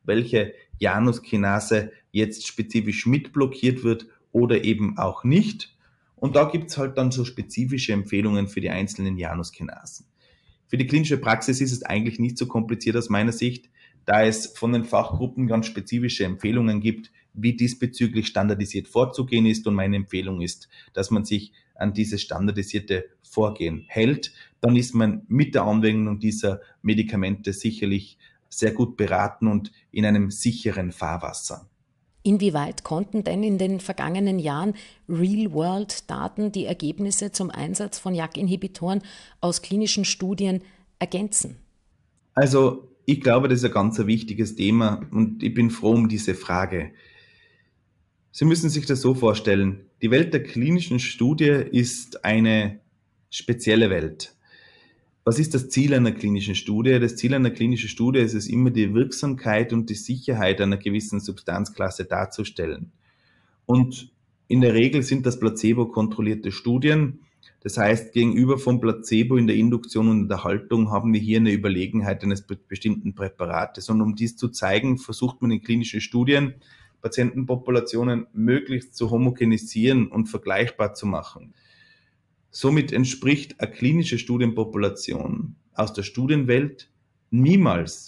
welche Januskinase jetzt spezifisch mitblockiert wird oder eben auch nicht. Und da gibt es halt dann so spezifische Empfehlungen für die einzelnen Januskinasen. Für die klinische Praxis ist es eigentlich nicht so kompliziert aus meiner Sicht, da es von den Fachgruppen ganz spezifische Empfehlungen gibt, wie diesbezüglich standardisiert vorzugehen ist. Und meine Empfehlung ist, dass man sich an dieses standardisierte Vorgehen hält. Dann ist man mit der Anwendung dieser Medikamente sicherlich sehr gut beraten und in einem sicheren Fahrwasser. Inwieweit konnten denn in den vergangenen Jahren Real-World-Daten die Ergebnisse zum Einsatz von JAK-Inhibitoren aus klinischen Studien ergänzen? Also ich glaube, das ist ein ganz wichtiges Thema und ich bin froh um diese Frage. Sie müssen sich das so vorstellen, die Welt der klinischen Studie ist eine spezielle Welt. Was ist das Ziel einer klinischen Studie? Das Ziel einer klinischen Studie ist es immer, die Wirksamkeit und die Sicherheit einer gewissen Substanzklasse darzustellen. Und in der Regel sind das placebo-kontrollierte Studien. Das heißt, gegenüber vom Placebo in der Induktion und in der Haltung haben wir hier eine Überlegenheit eines bestimmten Präparates. Und um dies zu zeigen, versucht man in klinischen Studien, Patientenpopulationen möglichst zu homogenisieren und vergleichbar zu machen. Somit entspricht eine klinische Studienpopulation aus der Studienwelt niemals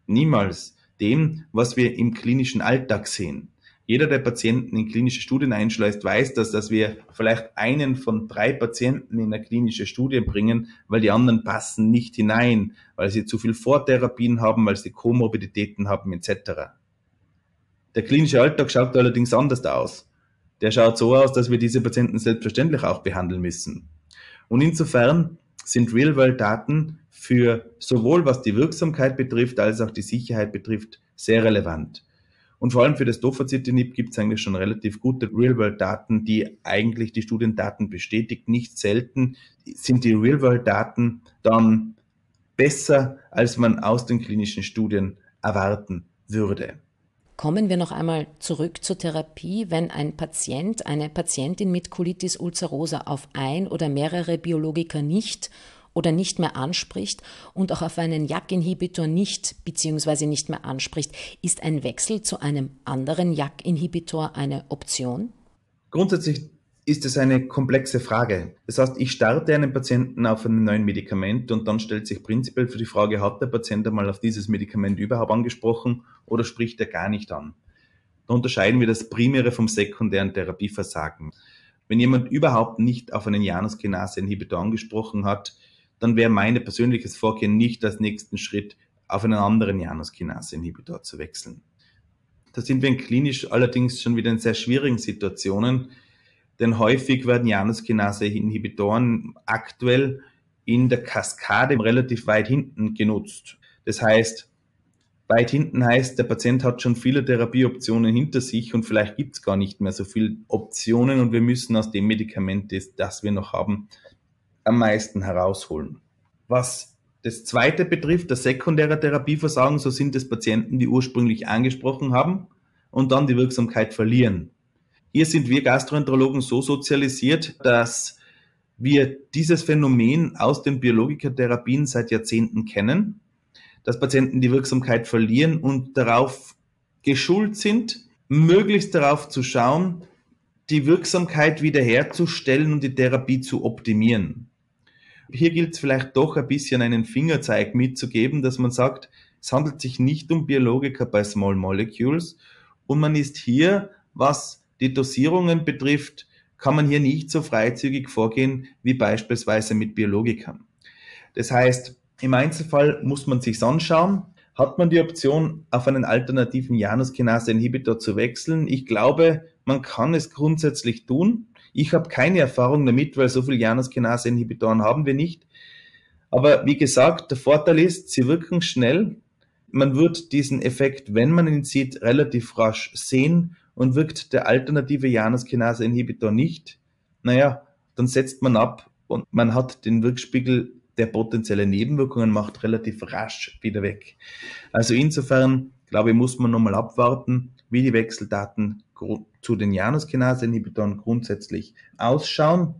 dem, was wir im klinischen Alltag sehen. Jeder, der Patienten in klinische Studien einschleust, weiß, dass wir vielleicht einen von 3 Patienten in eine klinische Studie bringen, weil die anderen passen nicht hinein, weil sie zu viel Vortherapien haben, weil sie Komorbiditäten haben etc. Der klinische Alltag schaut allerdings anders aus. Der schaut so aus, dass wir diese Patienten selbstverständlich auch behandeln müssen. Und insofern sind Real-World-Daten für sowohl was die Wirksamkeit betrifft, als auch die Sicherheit betrifft, sehr relevant. Und vor allem für das Tofacitinib gibt es eigentlich schon relativ gute Real-World-Daten, die eigentlich die Studiendaten bestätigt. Nicht selten sind die Real-World-Daten dann besser, als man aus den klinischen Studien erwarten würde. Kommen wir noch einmal zurück zur Therapie. Wenn ein Patient, eine Patientin mit Colitis ulcerosa auf ein oder mehrere Biologika nicht mehr anspricht und auch auf einen JAK-Inhibitor nicht bzw. nicht mehr anspricht, ist ein Wechsel zu einem anderen JAK-Inhibitor eine Option? Grundsätzlich ist es eine komplexe Frage. Das heißt, ich starte einen Patienten auf ein neues Medikament und dann stellt sich prinzipiell für die Frage, hat der Patient einmal auf dieses Medikament überhaupt angesprochen oder spricht er gar nicht an? Da unterscheiden wir das primäre vom sekundären Therapieversagen. Wenn jemand überhaupt nicht auf einen Januskinase-Inhibitor angesprochen hat, dann wäre mein persönliches Vorgehen nicht als nächsten Schritt auf einen anderen Januskinase-Inhibitor zu wechseln. Da sind wir klinisch allerdings schon wieder in sehr schwierigen Situationen, denn häufig werden Januskinase-Inhibitoren aktuell in der Kaskade relativ weit hinten genutzt. Das heißt, weit hinten heißt, der Patient hat schon viele Therapieoptionen hinter sich und vielleicht gibt es gar nicht mehr so viele Optionen und wir müssen aus dem Medikament, das wir noch haben, am meisten herausholen. Was das zweite betrifft, das sekundäre Therapieversagen, so sind es Patienten, die ursprünglich angesprochen haben und dann die Wirksamkeit verlieren. Hier sind wir Gastroenterologen so sozialisiert, dass wir dieses Phänomen aus den Biologikatherapien seit Jahrzehnten kennen, dass Patienten die Wirksamkeit verlieren und darauf geschult sind, möglichst darauf zu schauen, die Wirksamkeit wiederherzustellen und die Therapie zu optimieren. Hier gilt es vielleicht doch ein bisschen einen Fingerzeig mitzugeben, dass man sagt, es handelt sich nicht um Biologika bei Small Molecules und man ist hier, was die Dosierungen betrifft, kann man hier nicht so freizügig vorgehen wie beispielsweise mit Biologikern. Das heißt, im Einzelfall muss man sich anschauen, hat man die Option, auf einen alternativen Januskinase-Inhibitor zu wechseln. Ich glaube, man kann es grundsätzlich tun. Ich habe keine Erfahrung damit, weil so viele Januskinase-Inhibitoren haben wir nicht. Aber wie gesagt, der Vorteil ist, sie wirken schnell. Man wird diesen Effekt, wenn man ihn sieht, relativ rasch sehen. Und wirkt der alternative Januskinase-Inhibitor nicht, dann setzt man ab und man hat den Wirkspiegel, der potenzielle Nebenwirkungen macht, relativ rasch wieder weg. Also insofern, glaube ich, muss man nochmal abwarten, wie die Wechseldaten zu den Januskinase-Inhibitoren grundsätzlich ausschauen.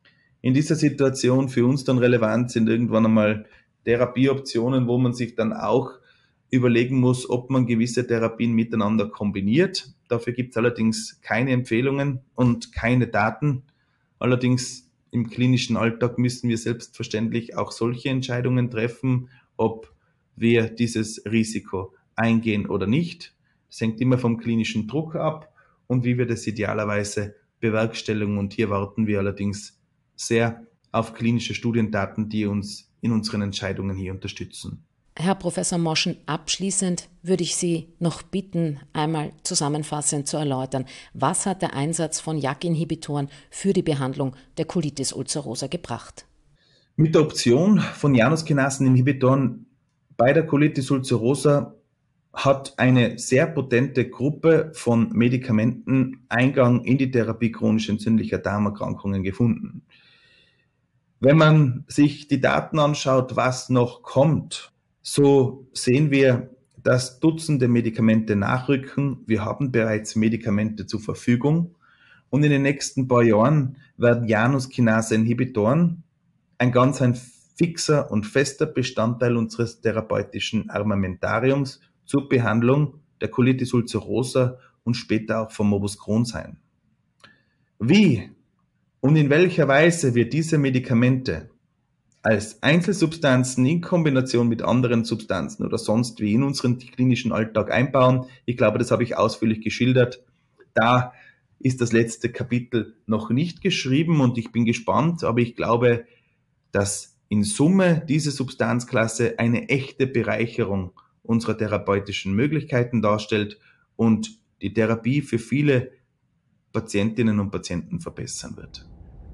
In dieser Situation für uns dann relevant sind irgendwann einmal Therapieoptionen, wo man sich dann auch überlegen muss, ob man gewisse Therapien miteinander kombiniert. Dafür gibt es allerdings keine Empfehlungen und keine Daten. Allerdings im klinischen Alltag müssen wir selbstverständlich auch solche Entscheidungen treffen, ob wir dieses Risiko eingehen oder nicht. Das hängt immer vom klinischen Druck ab und wie wir das idealerweise bewerkstelligen. Und hier warten wir allerdings sehr auf klinische Studiendaten, die uns in unseren Entscheidungen hier unterstützen. Herr Professor Moschen, abschließend würde ich Sie noch bitten, einmal zusammenfassend zu erläutern, was hat der Einsatz von JAK-Inhibitoren für die Behandlung der Colitis ulcerosa gebracht? Mit der Option von Janus-Kinasen-Inhibitoren bei der Colitis ulcerosa hat eine sehr potente Gruppe von Medikamenten Eingang in die Therapie chronisch entzündlicher Darmerkrankungen gefunden. Wenn man sich die Daten anschaut, was noch kommt, so sehen wir, dass Dutzende Medikamente nachrücken. Wir haben bereits Medikamente zur Verfügung und in den nächsten paar Jahren werden Janus-Kinase-Inhibitoren ein fixer und fester Bestandteil unseres therapeutischen Armamentariums zur Behandlung der Colitis ulcerosa und später auch vom Morbus Crohn sein. Wie und in welcher Weise wir diese Medikamente als Einzelsubstanzen in Kombination mit anderen Substanzen oder sonst wie in unseren klinischen Alltag einbauen, ich glaube, das habe ich ausführlich geschildert. Da ist das letzte Kapitel noch nicht geschrieben und ich bin gespannt, aber ich glaube, dass in Summe diese Substanzklasse eine echte Bereicherung unserer therapeutischen Möglichkeiten darstellt und die Therapie für viele Patientinnen und Patienten verbessern wird.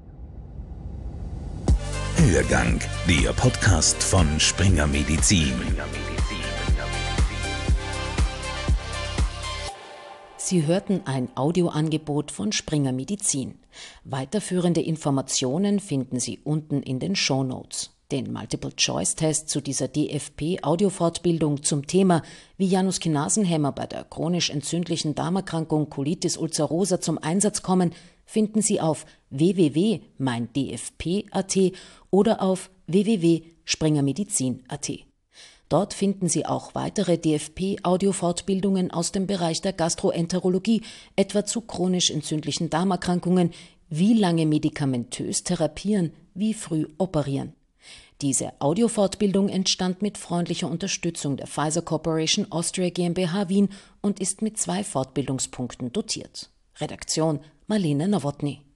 Hörgang, der Podcast von Springer Medizin. Sie hörten ein Audioangebot von Springer Medizin. Weiterführende Informationen finden Sie unten in den Shownotes. Den Multiple-Choice-Test zu dieser DFP-Audiofortbildung zum Thema, wie Janus-Kinasen-Hämmer bei der chronisch entzündlichen Darmerkrankung Colitis ulcerosa zum Einsatz kommen, finden Sie auf www.meindfp.at oder auf www.springermedizin.at. Dort finden Sie auch weitere DFP-Audiofortbildungen aus dem Bereich der Gastroenterologie, etwa zu chronisch entzündlichen Darmerkrankungen, wie lange medikamentös therapieren, wie früh operieren. Diese Audiofortbildung entstand mit freundlicher Unterstützung der Pfizer Corporation Austria GmbH Wien und ist mit 2 Fortbildungspunkten dotiert. Redaktion Marlene Nowotny.